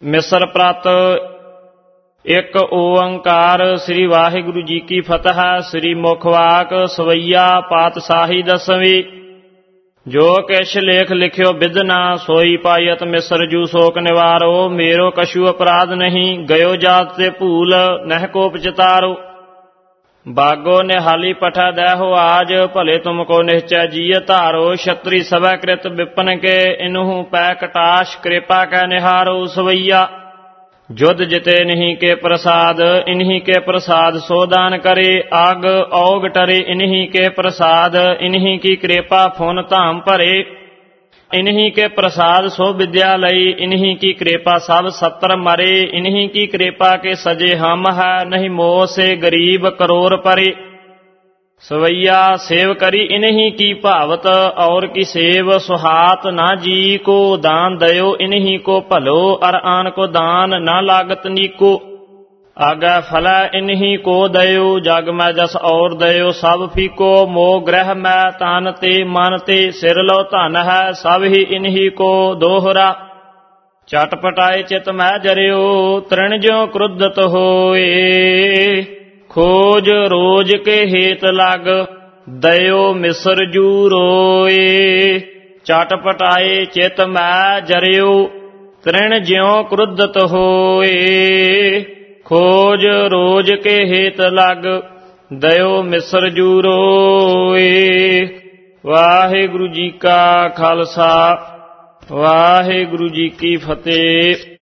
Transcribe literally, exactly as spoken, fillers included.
ਮਿਸਰ ਪ੍ਰਤ ਇੱਕ ਓੰਕਾਰ। ਸ੍ਰੀ ਵਾਹਿਗੁਰੂ ਜੀ ਕੀ ਫਤਿਹ। ਸ੍ਰੀ ਮੁਖ ਵਾਕ ਸਵਈਆ ਪਾਤਸ਼ਾਹੀ ਦਸਵੀਂ। ਜੋ ਕਿਛ ਲੇਖ ਲਿਖਿਓ ਬਿਦਨਾ, ਸੋਈ ਪਾਇਤ ਮਿਸਰ ਜੂ ਸੋਕ ਨਿਵਾਰੋ। ਮੇਰੋ ਕਛੂ ਅਪਰਾਧ ਨਹੀਂ, ਗਇਓ ਜਾਤ ਤੇ ਭੂਲ ਨਹਿ ਕੋ ਪਚਤਾਰੋ। ਬਾਗੋ ਨਿਹਾਲੀ ਪਠਾ ਦਹਿਓ ਆਜ, ਭਲੇ ਤੁਮ ਕੋ ਨਿਹਚੈ ਜੀਅ ਧਾਰੋ। ਛਤਰੀ ਸਭੈ ਕ੍ਰਿਤ ਵਿਪਨ ਕੇ, ਇਨਹੂ ਪੈ ਕਟਾਸ਼ ਕਿਰਪਾ ਕੈ ਨਿਹਾਰੋ। ਸਵਈਆ ਜੁਧ ਜਿਤੇ ਨਹੀਂ ਕੇ ਪ੍ਰਸਾਦ, ਇਨਹੀ ਕੇ ਪ੍ਰਸਾਦ ਸੋ ਦਾਨ ਕਰੇ। ਆਗ ਔਗ ਟਰੇ ਇਨਹੀ ਕੇ ਪ੍ਰਸਾਦ, ਇਨਹੀ ਕੀ ਕਿਰਪਾ ਫੁਨ ਧਾਮ ਭਰੇ। इन्हीं के प्रसाद सो विद्यालयी, इन्हीं की कृपा सब सत्र मरे। इन्हीं की कृपा के सजे हम है, नहीं मोह से गरीब करोड़ परे। सवैया सेव करी इन्हीं की भावत, और की सेव सुहात ना जी को। दान दयो इन्हीं को भलो, अर आन को दान ना लागत नीको। आगे फल इन्हीं को दयो, जग में जस और दयो सब फीको। मोह ग्रह में तान ते मन ते, सिर लो धन है सब ही इन्हीं को दोहरा। चटपटाए चित में जरियो, तृण ज्यों क्रुद्धत होए। खोज रोज के हेत लग, दयो मिसर जू रोए। चटपटाए चित में जरियो, तृण ज्यों क्रुद्धत होए। खोज रोज के हेत लग, दयो मिसर जू रोए। वाहिगुरु जी का खालसा, वाहिगुरु जी की फतेह।